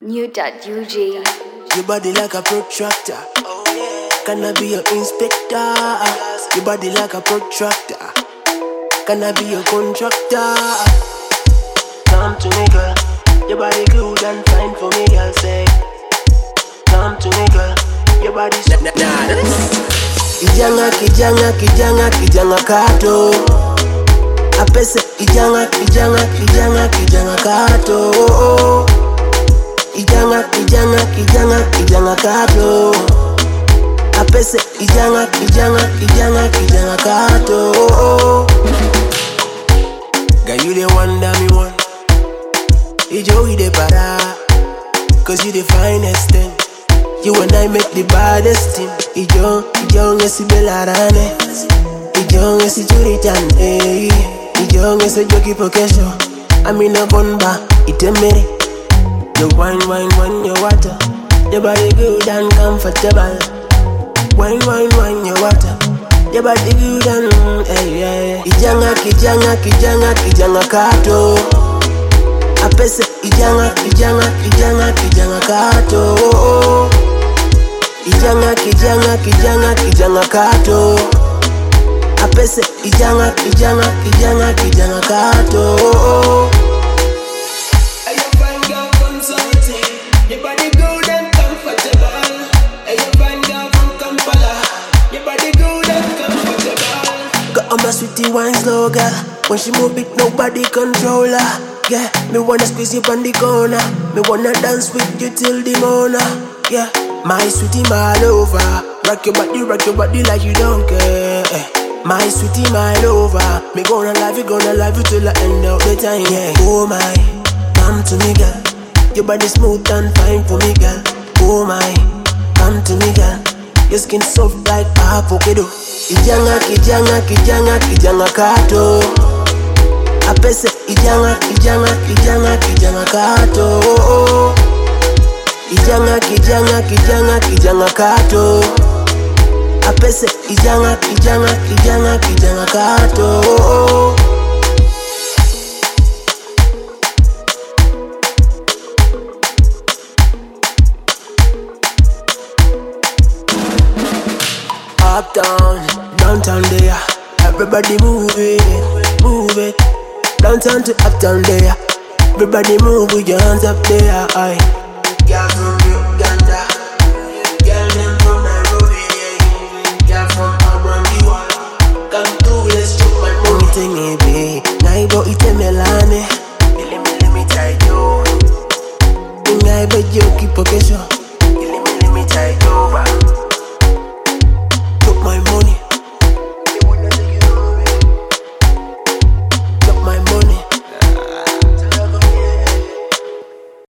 New.UG. Your body like a protractor. Can I be your inspector? Your body like a protractor. Can I be your contractor? Come to me, girl. Your body good and fine for me, girl. Say, come to me, girl. Your body's Kijanga, kijanga, kijanga, kijanga kato. Apese kijanga, kijanga, kijanga, kijanga kato. Kijanga, kijanga, kijanga, kijanga kato. Apese kijanga, kijanga, kijanga, kijanga kato. Girl, you the one that me want. Ijo you the para, cause you the finest thing. You and I make the baddest team. Ijo ngesi belarane. Ijo ngesi churichane. Ijo ngesi joki pokesho. Amina bonba itemere. You wine, your water. Your body good and comfortable. Wine, your water. Your body good and hey. Kijanga, kijanga, kijanga, kijanga kato. Apese kijanga, kijanga, kijanga, kijanga kato. Kijanga, kijanga, kijanga, kijanga kato. Apese kijanga, kijanga, kijanga, kijanga kato. Your body good and comfortable. And you find girl from Kampala. Your body good and comfortable. Got on my sweetie wine slow, girl. When she move it, nobody control her. Yeah, me wanna squeeze you on the corner. Me wanna dance with you till the morning. Yeah, my sweetie, my lover. Rock your body like you don't care. My sweetie, my lover. Me gonna love you till the end of the time. Yeah, oh my, come to me, girl. Your body smooth and fine for me, girl. Oh my, come to me, girl. Your skin soft like avocado. Kijanga, kijanga, kijanga, kijanga kato. Apese kijanga, kijanga, kijanga, kijanga kato. Kijanga, kijanga, kijanga, kijanga kato. Apese kijanga, kijanga, kijanga, kijanga kato. Uptown, downtown there. Everybody move it. Downtown to uptown there. Everybody move with your hands up there. Aye. Girl from Uganda, girl them from Nairobi, girl from Abrangiwa. Come to let's chop my money. Anything be, naibo ite melane. Let me try you. Naibo joki pokesho. Let me try